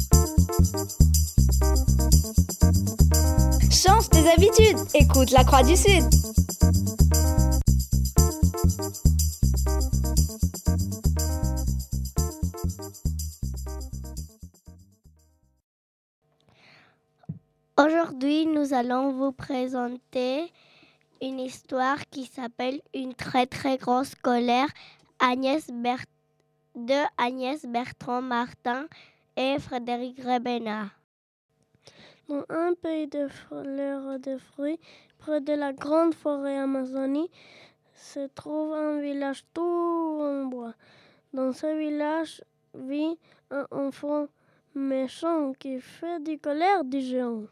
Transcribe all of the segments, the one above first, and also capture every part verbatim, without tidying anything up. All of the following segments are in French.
Change tes habitudes, écoute la Croix du Sud. Aujourd'hui, nous allons vous présenter une histoire qui s'appelle Une très très grosse colère Agnès Ber- de Agnès Bertrand Martin et Frédéric Rebena. Dans un pays de fleurs et de fruits, près de la grande forêt Amazonie, se trouve un village tout en bois. Dans ce village vit un enfant méchant qui fait du colère du géant.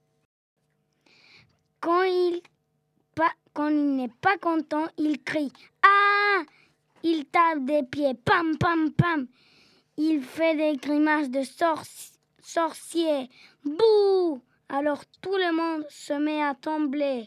Quand il, pas, quand il n'est pas content, il crie « Ah !» Il tape des pieds, pam, pam, pam. Il fait des grimaces de sor- sorcier. Bouh! Alors tout le monde se met à trembler.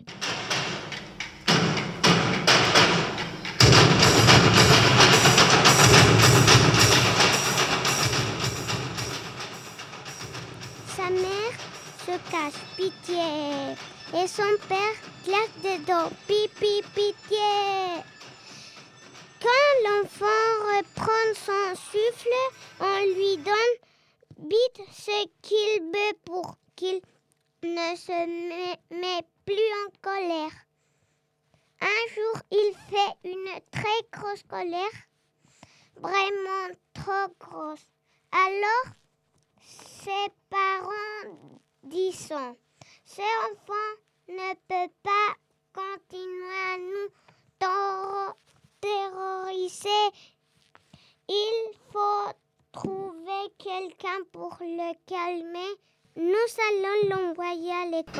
Sa mère se cache, pitié. Et son père claque des dents, pipi, pitié. Quand l'enfant reprend son souffle, on lui donne vite ce qu'il veut pour qu'il ne se met, met plus en colère. Un jour, il fait une très grosse colère, vraiment trop grosse. Alors, ses parents disent « Ce enfant ne peut pas continuer à nous tor- terroriser. Il faut trouver quelqu'un pour le calmer. Nous allons l'envoyer à l'école. »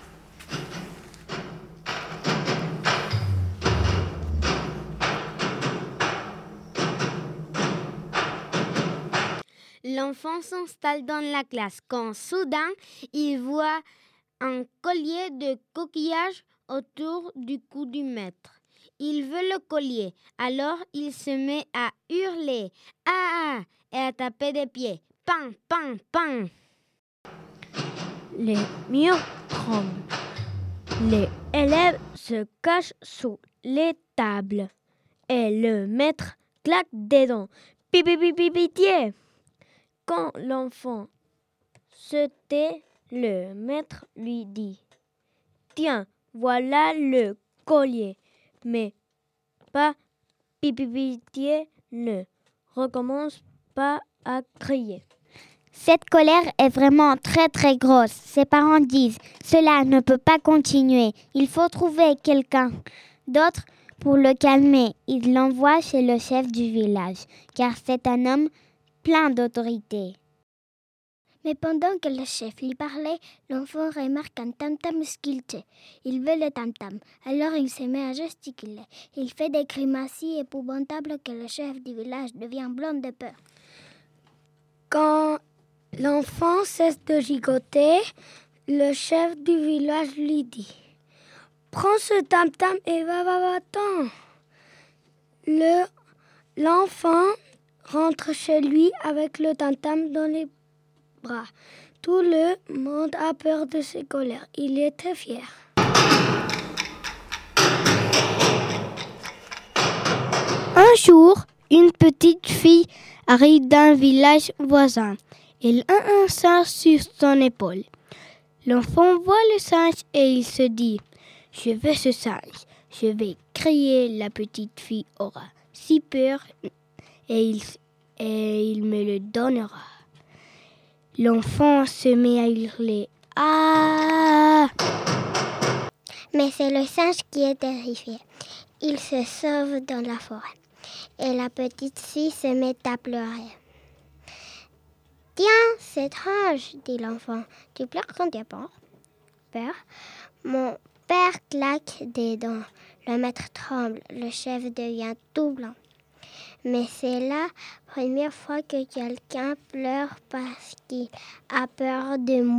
L'enfant s'installe dans la classe quand soudain il voit un collier de coquillages autour du cou du maître. Il veut le collier, alors il se met à hurler « Ah !» et à taper des pieds. Pam, pam, pam. Les murs tremblent. Les élèves se cachent sous les tables. Et le maître claque des dents. Pipi, pipi, pitié. Quand l'enfant se tait, le maître lui dit « Tiens, voilà le collier. » Mais pas pipi, pitié, ne recommence pas à crier. Cette colère est vraiment très très grosse. Ses parents disent « Cela ne peut pas continuer. Il faut trouver quelqu'un d'autre pour le calmer. » Ils l'envoient chez le chef du village, car c'est un homme plein d'autorité. Mais pendant que le chef lui parlait, l'enfant remarque un tam-tam sculpté. Il veut le tam-tam, alors il se met à gesticuler. Il fait des grimaces si épouvantables que le chef du village devient blanc de peur. Quand l'enfant cesse de gigoter, le chef du village lui dit « Prends ce tam-tam et va, va, va-t'en !» Le, L'enfant rentre chez lui avec le tam-tam dans les bras. Tout le monde a peur de ses colères. Il est très fier. Un jour, une petite fille arrive d'un village voisin. Elle a un singe sur son épaule. L'enfant voit le singe et il se dit « Je veux ce singe. Je vais crier. » La petite fille aura si peur et il, et il me le donnera. L'enfant se met à hurler « Ah !» Mais c'est le singe qui est terrifié. Il se sauve dans la forêt. Et la petite fille se met à pleurer. « Tiens, c'est étrange, » dit l'enfant. « Tu pleures quand tu as peur. Peur. Mon père claque des dents. Le maître tremble. Le chef devient tout blanc. Mais c'est la première fois que quelqu'un pleure parce qu'il a peur de moi. »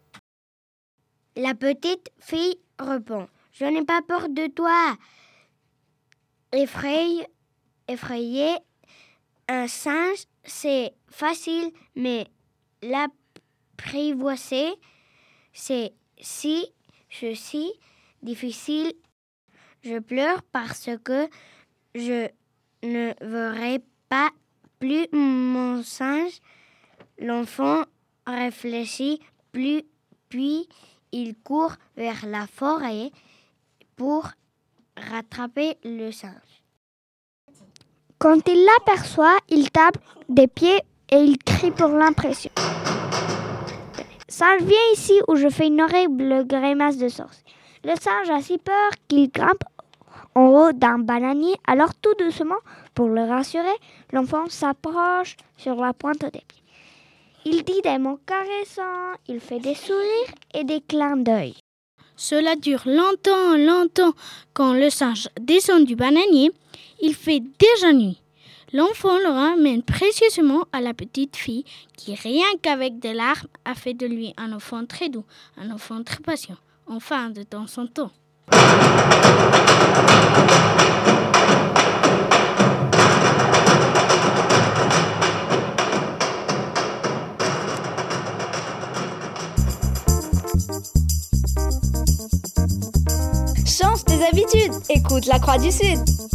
La petite fille répond « Je n'ai pas peur de toi. » Effrayé, effrayé, un singe, c'est facile, mais l'apprivoiser. C'est si je suis difficile. Je pleure parce que je ne verrai pas plus mon singe. L'enfant réfléchit plus, puis il court vers la forêt pour rattraper le singe. Quand il l'aperçoit, il tape des pieds et il crie pour l'impression. Singe, viens ici où je fais une horrible grimace de sorcier. Le singe a si peur qu'il grimpe en haut d'un bananier. Alors tout doucement, pour le rassurer, l'enfant s'approche sur la pointe des pieds. Il dit des mots caressants, il fait des sourires et des clins d'œil. Cela dure longtemps, longtemps. Quand le singe descend du bananier, il fait déjà nuit. L'enfant le ramène précieusement à la petite fille qui, rien qu'avec des larmes, a fait de lui un enfant très doux, un enfant très patient, enfin de temps en temps. Change tes habitudes, écoute la Croix du Sud.